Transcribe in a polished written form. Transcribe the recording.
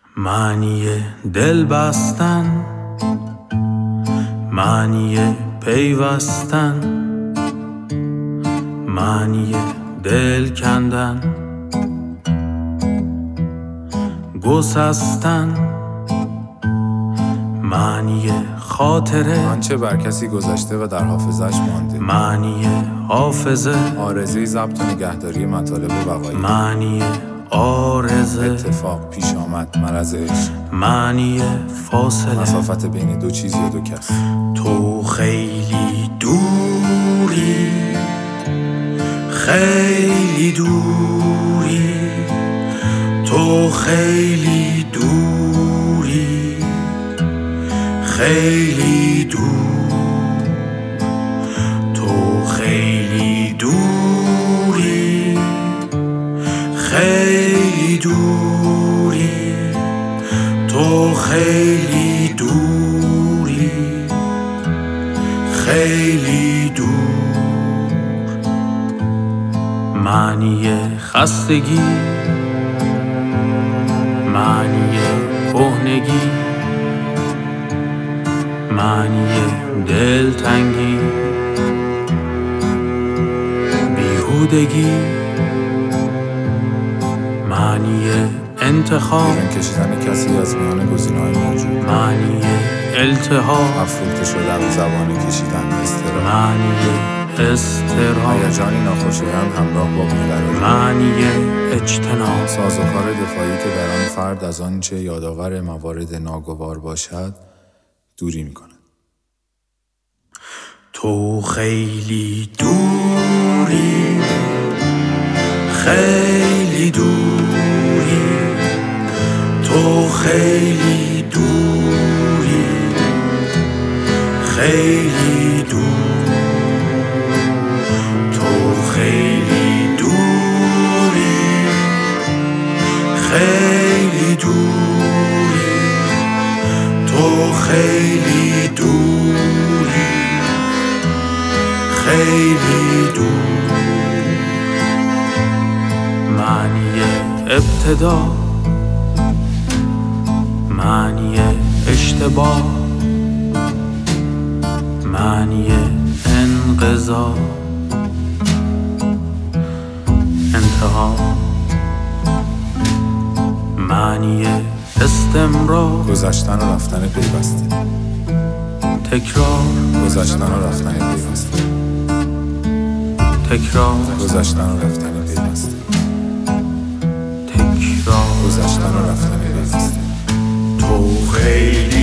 معنی دل بستن، معنی پیوستن، معنی دل کندن، گسستن، معنی خاطره، آنچه بر کسی گذشته و در حافظش مانده، معنی حافظه، آرزه ضبط و نگهداری مطالب و وقایع، معنی آرزه، اتفاق پیش آمد، مرض عشق، معنی فاصله، مسافت بین دو چیز یا دو کس. تو خیلی دوری، خیلی دوری، تو خیلی دوری، خیلی دور، تو خیلی دوری، خیلی دوری، تو خیلی دوری، خیلی دور. معنی خستگی، معنی کهنگی، معنی دلتنگی، بیهودگی، معنی انتخاب، بیرون کشیدن کسی از میان گزینه‌های موجود، معنی التهاب، افروخته شدن، زبانه کشیدن، اضطراب، معنی اضطراب، هیجانی ناخوشایند همراه با بی‌قراری، معنی اجتناب، سازوکار دفاعی که در آن فرد از آنچه یادآور موارد ناگوار باشد دوری می‌کند. تو خیلی دوری، خیلی دوری، تو خیلی دوری، خیلی دور، تو خیلی دوری، خیلی دوری، تو خیلی دوری، خیلی دور. معنی ابتدا، معنی اشتباه، معنی انقضا، انتها، معنی استمرار، گذشتن و رفتن پیوسته، تکرار، گذشتن و رفتن پیوسته، تکرار، گذشتن و رفتن پیوسته، تکرار، گذشتن و رفتن پیوسته. تو خیلی